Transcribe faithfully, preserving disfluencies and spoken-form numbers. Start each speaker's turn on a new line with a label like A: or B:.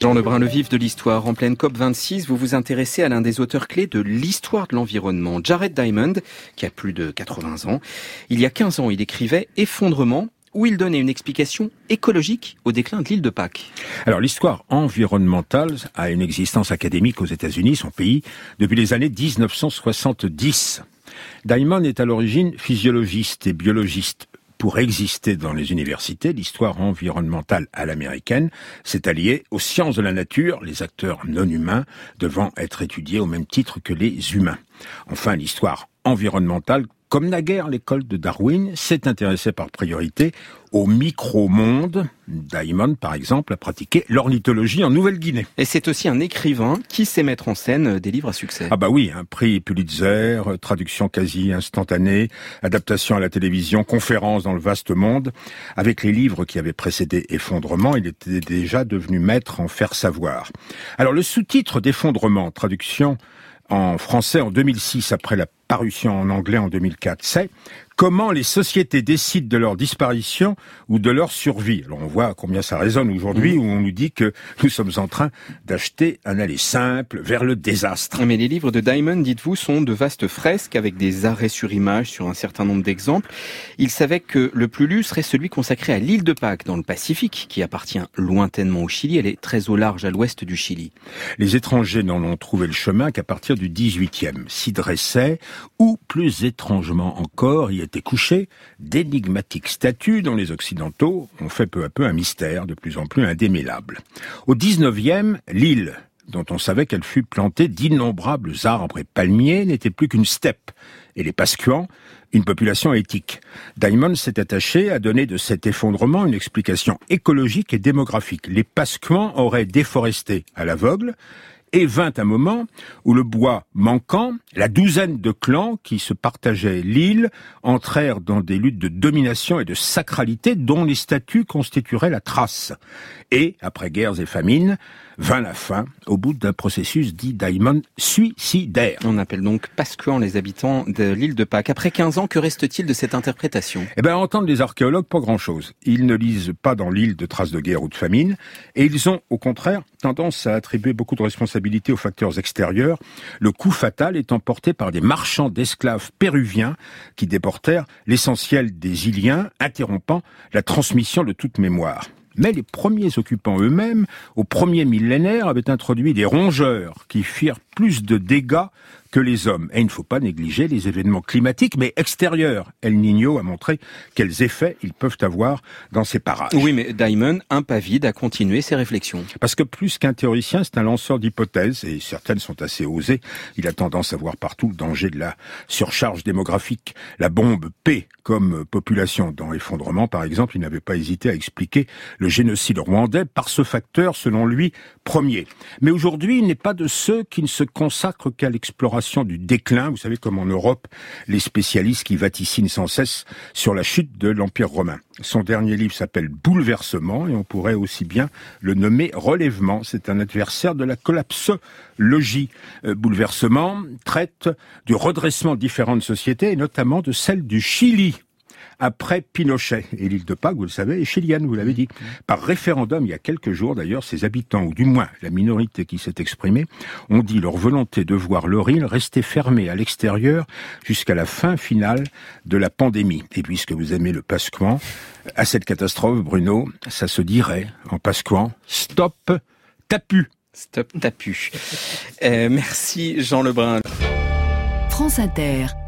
A: Jean Lebrun, le vif de l'histoire. En pleine COP vingt-six, vous vous intéressez à l'un des auteurs clés de l'histoire de l'environnement, Jared Diamond, qui a plus de quatre-vingts ans. Il y a quinze ans, il écrivait « Effondrement », où il donnait une explication écologique au déclin de l'île de Pâques.
B: Alors, l'histoire environnementale a une existence académique aux États-Unis, son pays, depuis les années dix-neuf cent soixante-dix. Diamond est à l'origine physiologiste et biologiste. Pour exister dans les universités, l'histoire environnementale à l'américaine s'est alliée aux sciences de la nature, les acteurs non humains devant être étudiés au même titre que les humains. Enfin, l'histoire environnementale, comme naguère l'école de Darwin, s'est intéressée par priorité au micro-monde. Diamond, par exemple, a pratiqué l'ornithologie en Nouvelle-Guinée.
A: Et c'est aussi un écrivain qui sait mettre en scène des livres à succès.
B: Ah bah oui, un prix Pulitzer, traduction quasi instantanée, adaptation à la télévision, conférence dans le vaste monde. Avec les livres qui avaient précédé Effondrement, il était déjà devenu maître en faire savoir. Alors le sous-titre d'Effondrement, traduction en français en deux mille six, après la parution en anglais en deux mille quatre, c'est « Comment les sociétés décident de leur disparition ou de leur survie ». Alors on voit combien ça résonne aujourd'hui, mmh. où on nous dit que nous sommes en train d'acheter un aller simple vers le désastre.
A: Mais les livres de Diamond, dites-vous, sont de vastes fresques avec des arrêts sur image sur un certain nombre d'exemples. Il savait que le plus lu serait celui consacré à l'île de Pâques dans le Pacifique, qui appartient lointainement au Chili. Elle est très au large à l'ouest du Chili.
B: Les étrangers n'en ont trouvé le chemin qu'à partir du dix-huitième. S'y dressaient, ou plus étrangement encore, y étaient couchées d'énigmatiques statues dont les Occidentaux ont fait peu à peu un mystère de plus en plus indémêlable. Au dix-neuvième, l'île, dont on savait qu'elle fut plantée d'innombrables arbres et palmiers, n'était plus qu'une steppe, et les Pascuans, une population éthique. Diamond s'est attaché à donner de cet effondrement une explication écologique et démographique. Les Pascuans auraient déforesté à l'aveugle, et vint un moment où le bois manquant, la douzaine de clans qui se partageaient l'île entrèrent dans des luttes de domination et de sacralité dont les statuts constitueraient la trace. Et, après guerres et famines, vint la fin au bout d'un processus dit Diamond suicidaire.
A: On appelle donc Pascuans les habitants de l'île de Pâques. Après quinze ans, que reste-t-il de cette interprétation ?
B: Eh bien, à entendre les archéologues, pas grand-chose. Ils ne lisent pas dans l'île de traces de guerre ou de famine, et ils ont, au contraire, tendance à attribuer beaucoup de responsabilités aux facteurs extérieurs, le coup fatal étant porté par des marchands d'esclaves péruviens qui déportèrent l'essentiel des Iliens, interrompant la transmission de toute mémoire. Mais les premiers occupants eux-mêmes, au premier millénaire, avaient introduit des rongeurs qui firent plus de dégâts que les hommes. Et il ne faut pas négliger les événements climatiques, mais extérieurs. El Niño a montré quels effets ils peuvent avoir dans ces parages.
A: Oui, mais Diamond, impavide, a continué ses réflexions.
B: Parce que plus qu'un théoricien, c'est un lanceur d'hypothèses, et certaines sont assez osées. Il a tendance à voir partout le danger de la surcharge démographique. La bombe P comme population dans Effondrement, par exemple, il n'avait pas hésité à expliquer le génocide rwandais par ce facteur, selon lui, premier. Mais aujourd'hui, il n'est pas de ceux qui ne se consacrent qu'à l'exploration du déclin. Vous savez, comme en Europe, les spécialistes qui vaticinent sans cesse sur la chute de l'Empire romain. Son dernier livre s'appelle Bouleversement, et on pourrait aussi bien le nommer Relèvement. C'est un adversaire de la collapsologie. Euh, Bouleversement traite du redressement de différentes sociétés, et notamment de celle du Chili, après Pinochet. Et l'île de Pâques, vous le savez, est chilienne, vous l'avez dit. Par référendum, il y a quelques jours d'ailleurs, ses habitants, ou du moins la minorité qui s'est exprimée, ont dit leur volonté de voir leur île rester fermée à l'extérieur jusqu'à la fin finale de la pandémie. Et puisque vous aimez le pascuan, à cette catastrophe, Bruno, ça se dirait en pascuan, stop, tapu.
A: Stop, tapu. Euh, merci Jean Lebrun.
C: France Inter.